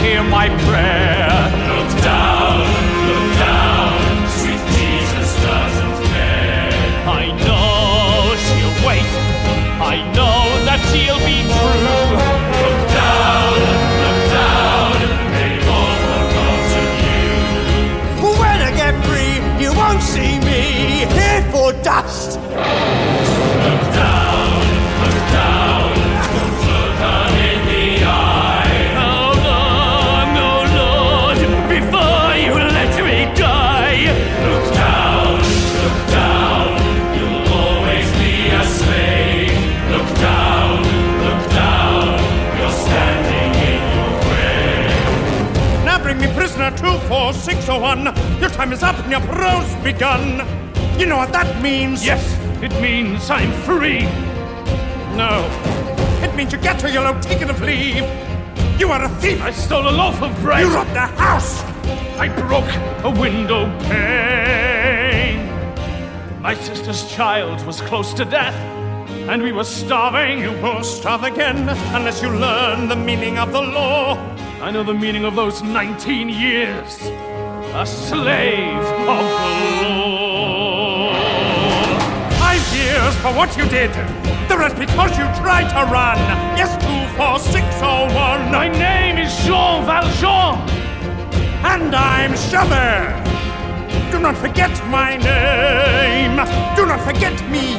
hear my prayer. Look down, sweet Jesus doesn't care. I know she'll wait, I know that she'll be true. Look down, they've all forgotten you. When I get free, you won't see me here for dust. Look down, look her in the eye. Oh Lord, before you let me die. Look down, you'll always be a slave. Look down, you're standing in your grave. Now bring me prisoner 24601. Your time is up and your parole's begun. You know what that means? Yes, it means I'm free. No. It means you get to your ticket of leave. You are a thief. I stole a loaf of bread. You robbed a house. I broke a window pane. My sister's child was close to death, and we were starving. You will starve again unless you learn the meaning of the law. I know the meaning of those 19 years. A slave of the law. 5 years for what you did. The rest because you tried to run. Yes, 24601. My name is Jean Valjean. And I'm Javert. Do not forget my name. Do not forget me.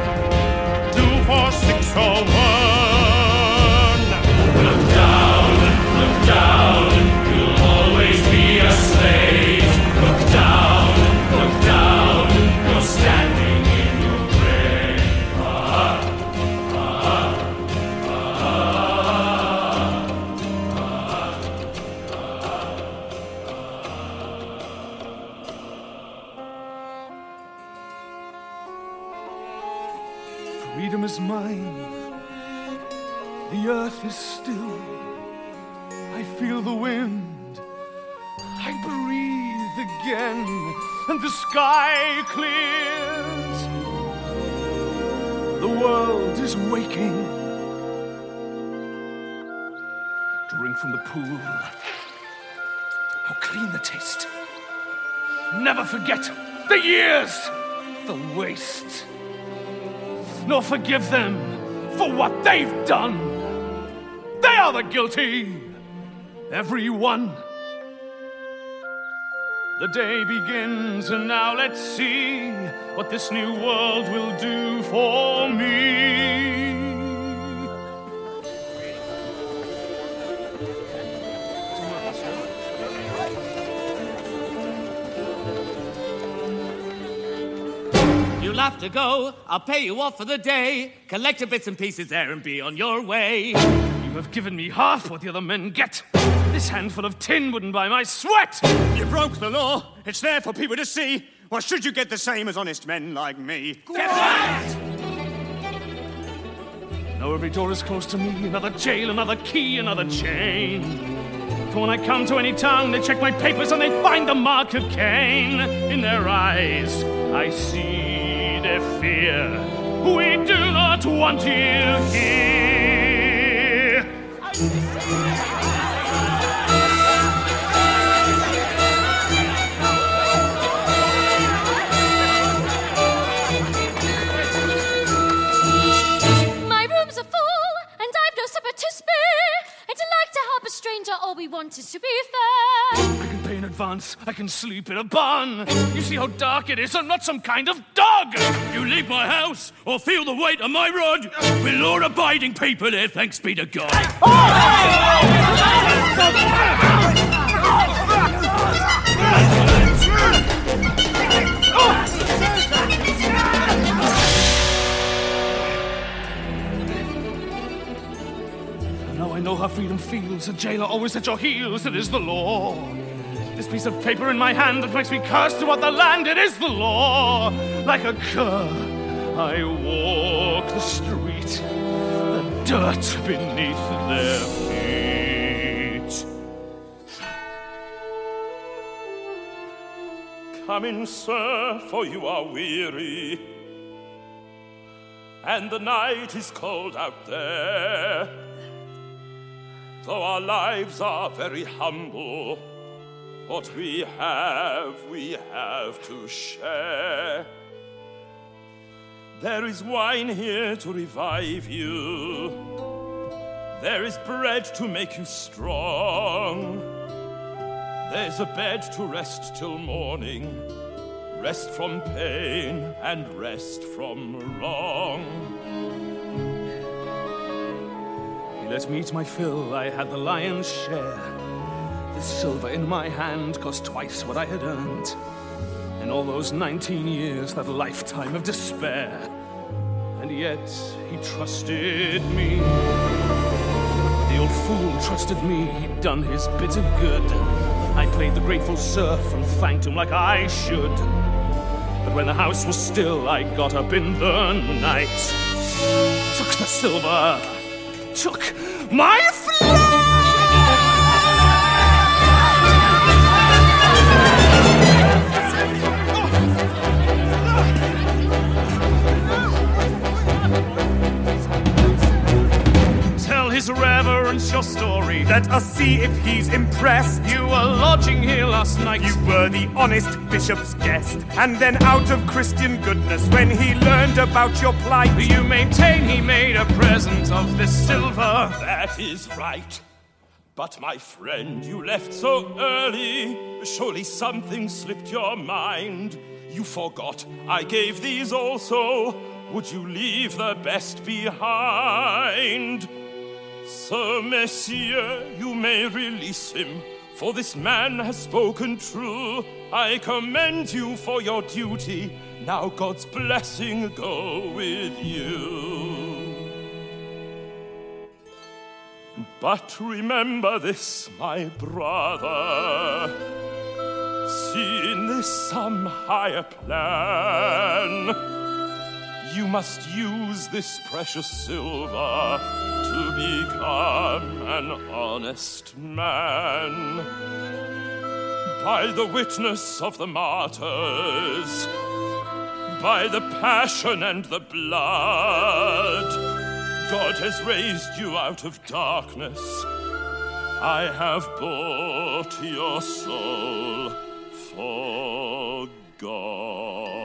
24601. Look down, you'll always be a slave. Look down, you're standing in your grave. Freedom is mine. The earth is still. I feel the wind. I breathe again, and the sky clears. The world is waking. Drink from the pool. How clean the taste. Never forget the years, the waste. Nor forgive them for what they've done. They are the guilty. Everyone. The day begins, and now let's see what this new world will do for me. You'll have to go. I'll pay you off for the day. Collect your bits and pieces there and be on your way. You have given me half what the other men get. This handful of tin wouldn't buy my sweat. You broke the law. It's there for people to see. Or should you get the same as honest men like me? Get right! Now every door is closed to me. Another jail, another key, another chain. For when I come to any town, they check my papers and they find the mark of Cain. In their eyes, I see their fear. We do not want you here. My rooms are full, and I've no supper to spare. And to like to help a stranger, all we want is to be fair. I can pay in advance, I can sleep in a barn. You see how dark it is, I'm not some kind of dog. You leave my house or feel the weight of my rod. We're law-abiding people here, thanks be to God. Now I know how freedom feels. A jailer always at your heels. It is the law. This piece of paper in my hand that makes me curse throughout the land. It is the law. Like a cur, I walk the street. The dirt beneath their feet. Come in, sir, for you are weary, and the night is cold out there. Though our lives are very humble, what we have to share. There is wine here to revive you. There is bread to make you strong. There's a bed to rest till morning. Rest from pain and rest from wrong. He let me eat my fill, I had the lion's share. This silver in my hand cost twice what I had earned. In all those 19 years, that lifetime of despair. And yet, he trusted me. The old fool trusted me, he'd done his bit of good. I played the grateful serf and thanked him like I should. But when the house was still, I got up in the night, took the silver, took my flight! Tell his reverence your story. Let us see if he's impressed. You were lodging here last night. You were the honest bishop's guest. And then out of Christian goodness, when he learned about your plight, you maintain he made a present of this silver. That is right. But my friend, you left so early. Surely something slipped your mind. You forgot I gave these also. Would you leave the best behind? Sir, Messieurs, you may release him, for this man has spoken true. I commend you for your duty. Now God's blessing go with you. But remember this, my brother. See in this some higher plan. You must use this precious silver to become an honest man. By the witness of the martyrs, by the passion and the blood, God has raised you out of darkness. I have bought your soul for God.